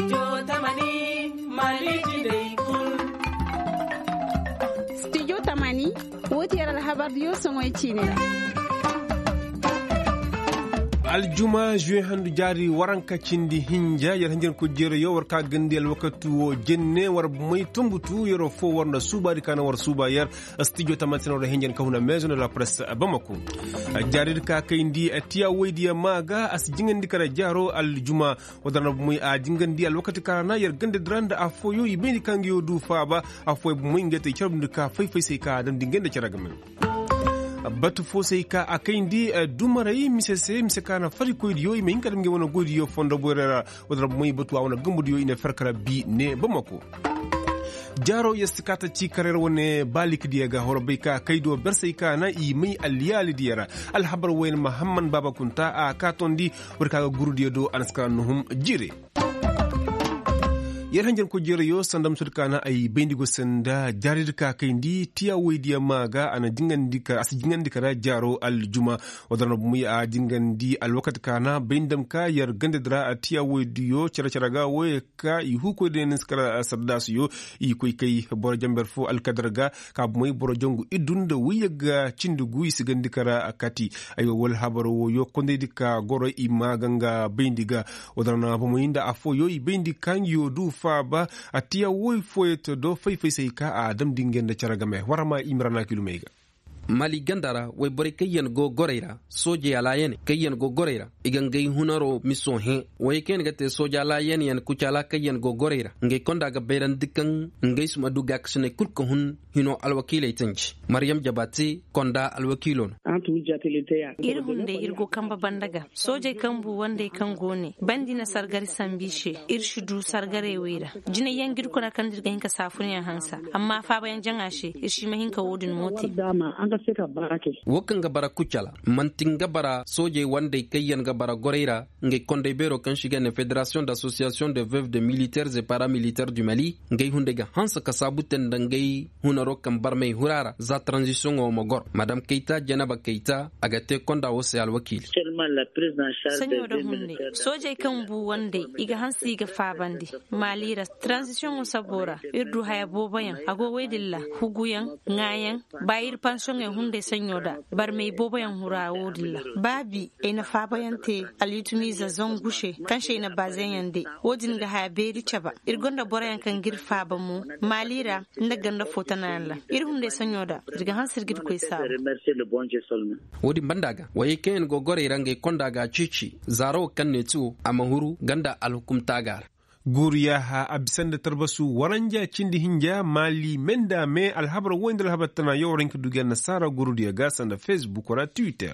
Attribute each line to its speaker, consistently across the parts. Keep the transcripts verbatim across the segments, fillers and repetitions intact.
Speaker 1: Studio Tamani Maliki Day Kul.
Speaker 2: Studio Tamani woti yara habar yo songo chine.
Speaker 3: aljuma juin handu jari waranka cindi hinja yar hanjen ko jere yo war ka gandel wakatu wo jenne war moy tumbutu yoro fo warna subari kana war suba yar studio tamatino do henjen ka huna maison de la presse bamako jari ka kayndi atiya weydi maga as jingandi kala jaro aljuma wadana moy a jingandi al wakati kana yar gande dranda afo yo yibeni kangiyo du faba afo moy ngete cirbdu ka fay fay sey ka dan dingende ciragamen batu fosey ka akayndi dumaray misese misekana fari koydi yo me inkadam nge wona godi yo fondo borera wadra moy batu awna gambudi yo ine ferkara bi ne bamako jaro yestikata ci karer wone balik diega horbe ka kaydo bersey kana i may aliyali diera alhabar wayn muhammad baba kunta a katondi warka gurudi do anaskanuhum jire yar hanjen ko jere yo sandam sudkana ay bendigo senda jarir ka kayndi tiya weydiya maga ana jingandika as jingandika ra jaro aljuma wadana muy a jingandi al wakat kana bendam ka yar gandedra tiya weydiyo cara cara ga we ka i huko de nskara sardas yo i koy kay bor jamber fo al kadraga ka muy boro jongu idunda wiyaga cindugu sigandikara akati ayo wal habaro yo kondedika goro i maganga bendiga wadana bomoyinda afo yo i bendikan yo du faba atiya woy foyeto do fay fay sey ka adam dingenda caragame warama imrana kilumeyga
Speaker 4: mali gandara way bore kayen go goreira soje ala yen kayen go goreira igangay hunaro mission he way ken gate soje ala yen yen kuchala kayen go goreira ngay konda ga beran dikkan ngay suma duga aksene kulko hun hino alwakile tanji maryam jabati konda alwakilon
Speaker 5: antu jatelete ya
Speaker 6: ir hunde irgo kamba bandaga soje kambu wande kangone bandina sargari sambishe ir shudu sargare wira jine yangir kona kandir ga hinka safunya hansa amma fa bayan jangashe irshi mahinka wodin moti
Speaker 4: wokan gabara kuchala mantin gabara soje wande kayan gabara goreira nge konde bero kan shiga na Fédération d'association de veuves de militaires et paramilitaires du Mali nge hundega hansa kasabuten dangay hunaro kan barmay hurara za transition o mogor madame Keita Janaba Keita agate konda wose al wakil
Speaker 6: sanyo da hunde soje kan bu wande iga hansi ga fabandi malira transition o sabora irdu haya bobayan ago wedilla huguyan ngayan bayir pension e hunde sanyoda bar mai bobayan hurawo dilla babi ina fabayan te alituniza zongushe kanshe ina bazen yande wodin ga haberi chaba irgonda borayan kan girfa ba mu malira ndaganda fotana Allah ir hunde sanyoda irga hansir gid koy sa
Speaker 4: wodi bandaga waye ken go gore range kondaga cici zaro kan ne tu amahuru ganda alhukum tagar
Speaker 3: guriya ha abisanda tarbasu waranja cindi hinja mali menda me alhabar wendal habatana yorenki dugen nasara gurudiya gasanda Facebook ora Twitter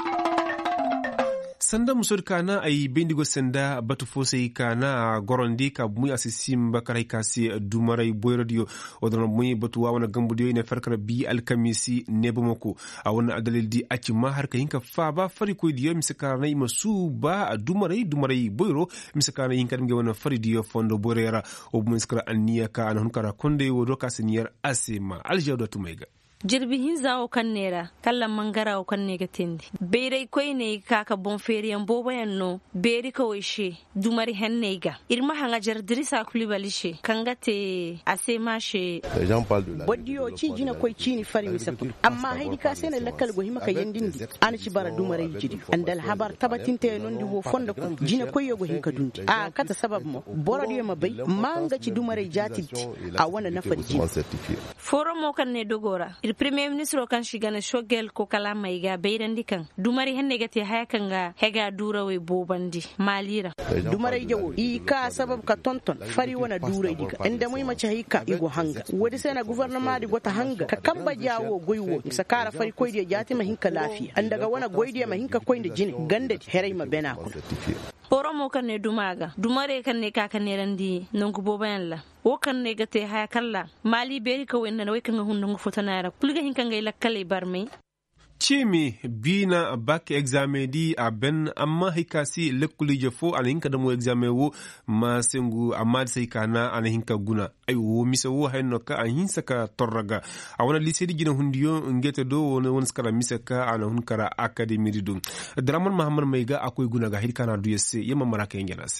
Speaker 3: sanda musor kana ay bendigo senda batu fosey kana gorondi ka muy asisim bakaray kasi dumaray boy radio odon muy batu wawana gambude ne farkara bi alkamisi nebomoko awona adalil di acima har ka hinka faba fari ko diyo misakana ima suba dumaray dumaray boyro misakana hinka nge wona fari diyo fondo borera o muskara anniya ka an hunkara konde wodo kasiniyar asima aljawda tumega
Speaker 6: jirbi hinza o kan nera kallan mangara o kan nega tendi beere koy ne kaka bon feriyan bobayan no beeri ko wishe dumari hennega irma hanga jardiri sa kulibalishe kangate asema she
Speaker 5: bodiyo ci jina koy cini fari misafu amma haydi ka sene lakkal go himaka yendindi an ci bara dumare jidi andal habar tabatinte nondi wo fonda ko jina koy yogo hinka dundi a kata sabab mo borodiyo mabay manga ci dumare jati a wana nafari jini
Speaker 6: foro mo kan ne dogora premier ministre kan shiga na shogel ko kala mai ga bayrandi kan dumari henne gate haya kan ga hega durawe bobandi malira
Speaker 5: dumari jawo i ka sabab ka tonton fari wana durai diga inda mai mace hika igo hanga wadi sai na gouvernement di gota hanga ka kamba jawo goiwo sakara fari koyde jati mahinka lafiya an daga wana goyde mahinka koyde jini gande herai ma bena ko
Speaker 6: poromo kan ne dumaga dumare kan ne kaka ne randi nongu bobayan la wo kan ne gate haya kala mali beri ko wenna way kan hundu fotanara kulga hinka ngay lakkale barmay
Speaker 3: cimi bina bac examen di a ben amma hikasi lekuli jefo ana hinka damo examen wo ma sengu amma sai kana ana hinka guna ay wo misa wo hayno ka an hinsa ka torraga a wana lycée di gina hundiyo ngete do wona won skara misa ka ana hunkara academy di dum draman mahamar mayga akoy guna ga hirkana du yesse yema maraka yengenase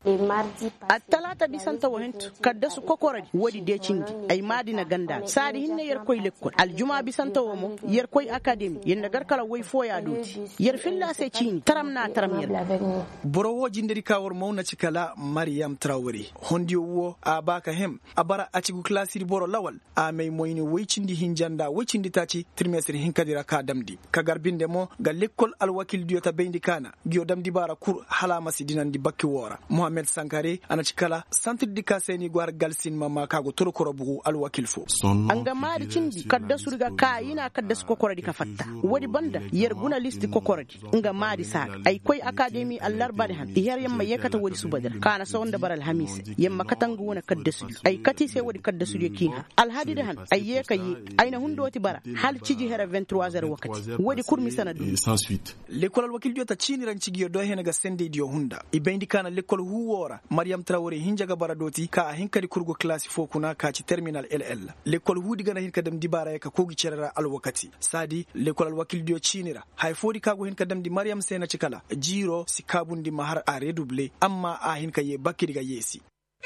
Speaker 5: attalata bisanta wahintu kadda su kokoradi wadi de cindi ay madina ganda sadi hinne yer koy lekkol aljuma bisanta womo yer koy academy yenda garkala way foya doti yer filla se cini taramna taram yer
Speaker 7: borowo jindiri kawor mawna cikala Mariam Traoré hondi wo a baka hem abara acigu klasiri boro lawal a may moyni waycindi hinjanda waycindi taci trimestre hinkadira ka damdi ka garbinde mo gal lekkol alwakil diyota beyndi kana giyo damdi bara kur halama sidinandi bakki wora Mohamed Sankare anacikala centre dikaseni gwar galsin mama kago torokoro bugu alwakil fo
Speaker 5: anga mari cindi kadda suriga ka ina kadda su kokoradi ka fatta wadi banda yer guna listi kokoradi nga mari sa ay koy academy allar bari han yer yamma yekata wadi subadar kana so onda baral hamis yamma katangu wona kadda su ay kati se wadi kadda su yekina al hadide han ay yeka yi ayna hundoti bara hal ciji hera vingt-trois heures wakati wadi kurmi sanadu
Speaker 8: sans suite
Speaker 7: l'école alwakil jota chini ran cigiyo do henaga sende dio hunda ibendi kana l'école huwora Mariam Traoré hinjaga baradoti ka hinkadi kurgo classe fokuna ka ci terminal L L l'école hudi gana hinka dem dibara ka kogi cerera alwakati sadi l'école alwakil dio chinira hay fodi kago hinka dem di Mariam sena cikala jiro sikabundi mahar a redoublé amma a hinka ye bakiriga yesi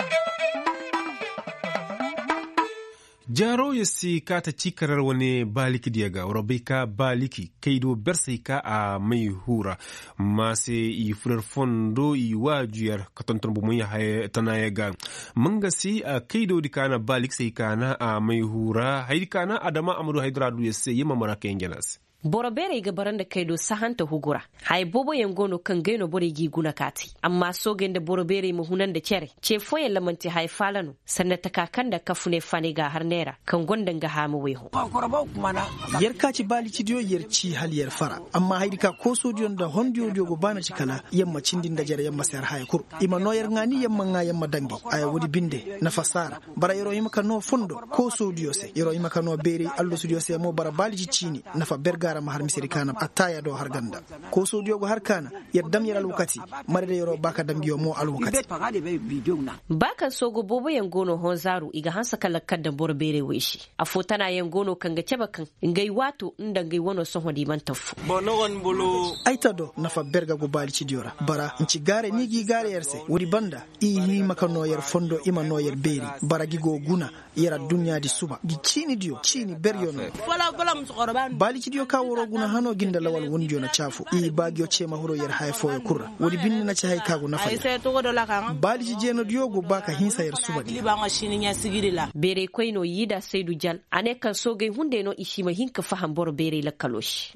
Speaker 3: jaro yasi kata cikarar wani baliki diyaga robika baliki kaido bersika a mai hura masu i furar fondo i wajiyar katantar bu mun ya tana yaga mun gasi a kaido dikana balik sai kana a mai hura haidikana adama amadu haidradu yasi yima maraka yangenas
Speaker 9: boro bere ga baranda kaido sahanta hugura hay bobo yangono kan gaino bore gi guna kati amma so gende boro bere mu hunan da cere ce foyen lamanti hay falanu sanata kakan da kafune fane ga har nera kan gondan ga hamu weho
Speaker 7: yer kaci bali cidiyo yer ci hal yer fara amma haidika ko sodiyon da hondiyo diogo bana cikala yamma cindin da jare yamma sayar hay kur ima no yer ngani yamma nga yamma dangi ay wodi binde na fasara bara yero yimaka no fondo ko sodiyo se yero yimaka no bere allo sodiyo se mo bara bali cini na fa berga gara mahar misiri kana ataya do har ganda ko sodiyo go har kana yaddam yar alwakati marde yoro baka dangiyo mo alwakati
Speaker 9: baka sogo bobo yangono honzaru iga hansa kalakkan da borbere wishi afotana yangono kanga cebakan ngai wato inda ngai wono soho di man tafu
Speaker 7: bono won bolo aitado nafa berga go bali cidiora bara nci gare ni gi gare yerse wuri banda i hi makano yer fondo ima no yer beri bara gi go guna yera dunya di suba gi cini dio cini beryono bali cidio ka woro guna hano ginda lawal wonjo na chafu i bagyo chema huro yer hay foyo kurra wodi binni na ci hay kago nafa bali ci jeno diogo baka hinsa yer suba di
Speaker 9: bere koino yida seidu jal ane kan soge hunde no ishima hinka faham boro bere la kalosh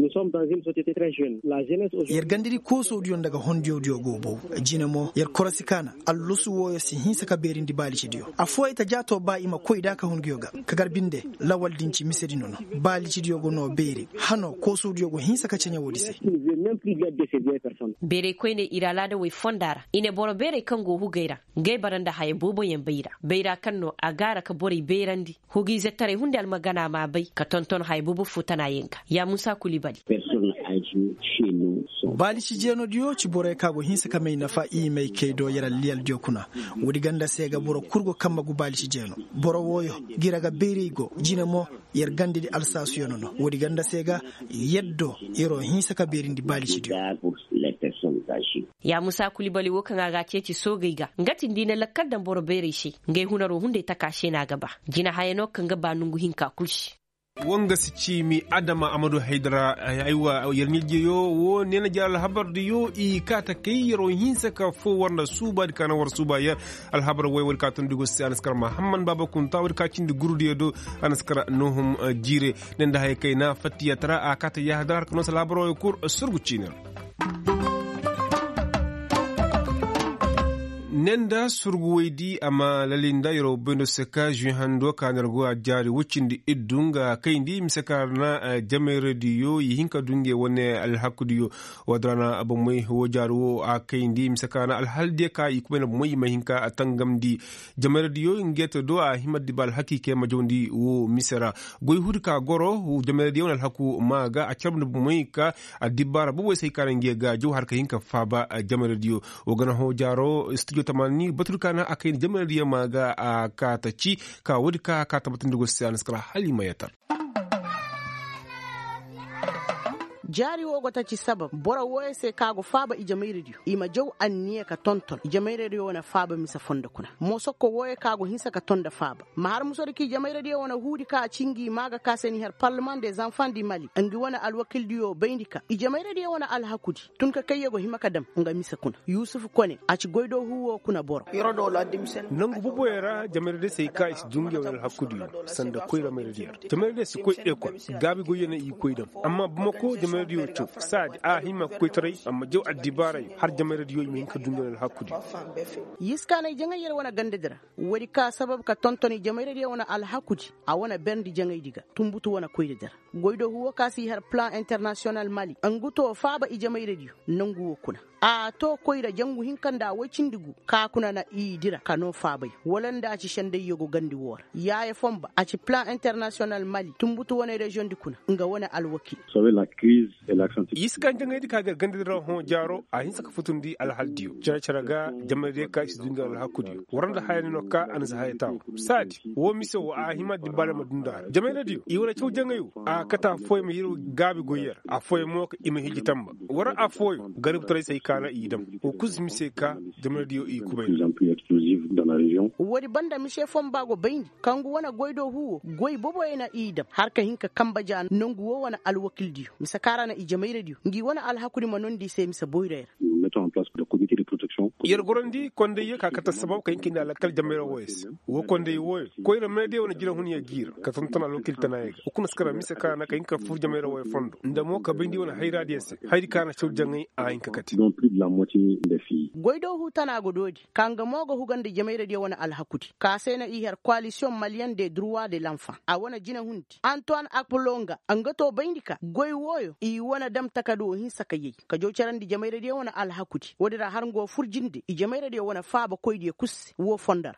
Speaker 7: yer gandiri ko so dion daga hondio diogo bo jinemo yer korasikana allusu woyo si hinsa ka beri ndi bali ci dio afo ita jato ba ima koida ka hongioga ka garbinde lawal dinci misedi nono bali ci diogo no beri hano ko studio go hinsa ka cenya wodi se
Speaker 9: bere koine irala da we fondara ine boro bere kango hugaira ngai baranda haye bobo yen beira beira kanno agara ka bori beirandi hugi zettare hunde al magana ma bai ka tonton haye bobo futana yenka ya Musa Kulibali
Speaker 7: bali ci jeno dio ci bore kago hinsa ka mai nafa i mai keido yara lial dio kuna wodi ganda sega boro kurgo kamba gu bali ci jeno boro woyo giraga berigo jinemo yer gandidi alsasio nono wodi ganda sega yeddo yero hinsa ka berindi bali ci dio
Speaker 9: ya Musa Kulibali wokan aga ceci sogaiga ngati ndina lakkar dan boro bere shi ngai hunaro hunde takashe na gaba jina hayano kan gaba nungu hinka kulshi
Speaker 3: wonga si cimi adama amadou haydara aywa yerñilje yo wo nena jaal habarde yo i kata kayro hinsa ka fo warna suba kana war suba ya al habar way wal katun dugo si anaskar mahamman baba kun tawr ka cindi gurudi do anaskar nohum jire nenda hay kayna fatiya tara a kata ya hadar kono sala baro kur surgu cinel nenda surguweydi ama lalinda yoro bendo seka ju hando kanargo a jari wuccindi iddunga kayndi misakarna jame radio yi hinka dunge wonne al hakudiyo wadrana abamoy wo jaru a kayndi misakana al halde ka ikubena moy ma hinka atangamdi jame radio ngeto do a himaddi bal hakike ma jondi wo misara goy hudka goro jame radio al haku maga a carbna moy ka adibara bo sey karange ga jo har ka hinka faba jame radio o gana ho jaro studio tamani baturkana akai jama'a riya maga a kataci ka wadka ka tabbatin da gosi an skara hali mayatar
Speaker 5: jari wo gota ci sabab bora woye se kago faba ijamai radio ima jaw anniye ka tonton ijamai radio wana faba misa fonda kuna mo sokko woye kago hinsa ka tonda faba ma har musori ki ijamai radio wana hudi ka cingi maga kaseni har parlement des enfants du Mali angi wana alwakil diyo bayndika ijamai radio wana alhakudi tun ka kayyego himaka dam nga misa kuna Yusuf Kone aci goydo huwo kuna boro
Speaker 7: yoro do la dimsen
Speaker 3: nangu bubo era jamai radio sai ka is dungiya wal hakudi sanda koyra mai radio jamai radio su koy e ko gabi go yene i koydam amma bamako jamai radio to sadi a hima koy tare amma jaw addibaray har jamai radio mi ka dungiya wal hakudi
Speaker 5: yiskana janga yel wana gandedira wadi ka sabab ka tontoni jamai radio wana alhakudi a wana berndi jangay diga tumbutu wana koydedira goydo huwo kasi har plan international Mali anguto faba i jamai radio nangu kuna a to koyra jangu hinkanda wacin digu ka kuna na idira kano fabai walanda a ci shande yogo gandi wor yaye fomba a ci plan international Mali tumbutu wona region di kuna nga wona alwaki
Speaker 8: so la crise et l'accent
Speaker 3: iskan jangay di kaga gandi ro ho jaro a hinsa ka futundi al haldiyo cara cara ga jamade ka is dunga al hakudi waranda hayani no ka an sa hayta sadi wo miso wa a hima di bala madunda jamade di i wala cew jangayu a kata foy mi yiru gabi goyer a foy mo ko ima hiji tamba wara a foy garib tray sai kana idam o kuzmi se ka jamade di i kubay
Speaker 8: dans la région
Speaker 5: wodi banda mishe fombago bayni kangu wana goydo huwo goy bobo ena idam harka hinka kambaja nangu wo wana alwakil diyo misakara na ijamai radio ngi wana alhakudi manondi se misa boyre
Speaker 8: mettons en place le comité de protection
Speaker 3: yer gorondi konde ye ka kata sabab kay kinda la kal jamere woyes wo konde woy koy na mede wona jira hun ya gir ka ton ton alwakil tanayega ukuna skara misaka na kay ka fur jamere woy fondo ndamo ka bindi wona hayra diese haydi kana cew jangay a hinka kati
Speaker 8: donc plus de la moitié des filles
Speaker 5: goydo hu tana gododi kanga mogo hugande jamai radio wana alhakudi ka sena i her coalition malienne des droits de l'enfant a wana jina hundi Antoine Akpolonga angato bayndika goy woyo i wana dam takado hin sakaye ka jo charandi jamai radio wana alhakudi wodira har ngo furjinde i jamai radio wana faaba koydi kus wo fondar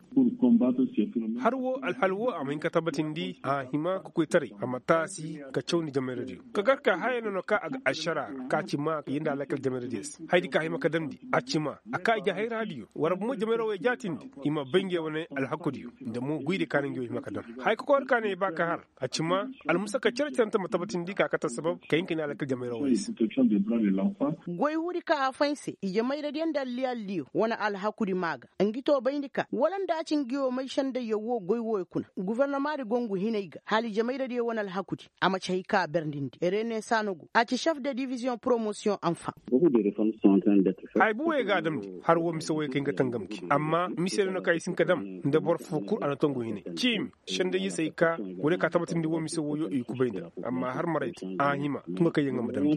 Speaker 3: har wo alhalwo amin ka tabatindi a hima ko koy tare amma tasi ka cewni jamai radio ka garka hayano no ka aga ashara ka ci ma yinda lakal jamai radio haydi ka hima ka damdi acima aka ja hay radio warab mo jamai radio jatindi ima bange wona alhakudi da mu guide kanin yoyi maka dan hay ko kor kane ba ka har acima almusaka cercanta matabatin dika ka ta sabab kayin kina alakal jamai radio
Speaker 5: goy wuri ka afanse i jamai radio da liyo wana alhakudi maga angito bayndika walanda cin giyo mai shanda yawo goy woy kuna gouvernement de gongu hinaiga hali jamai radio wana alhakudi ama chayka berndindi erene sanogo aci chef de division promotion enfant
Speaker 8: beaucoup de réformes sont en train d'être faites
Speaker 3: hay buwe ga damdi har wo miso way kinga tangamki amma misel no kay sin kadam nda bor fukur ana tongo hine chim shande yi sai ka wole ka tabatin di wo miso woyo e kubayda amma har marait a hima tunga kay ngam dam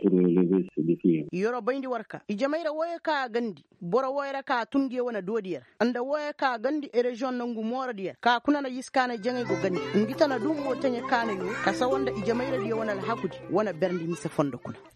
Speaker 3: yoro bayndi warka i jamaira woye ka gandi boro woyra ka tunge wona dodiyar anda woye ka gandi e region nangu moradiyar ka kunana yiskana jangay go gandi ngitana dum wo tanya kana yo ka sawanda i jamaira di wona hakudi wona berndi misa fondo kuna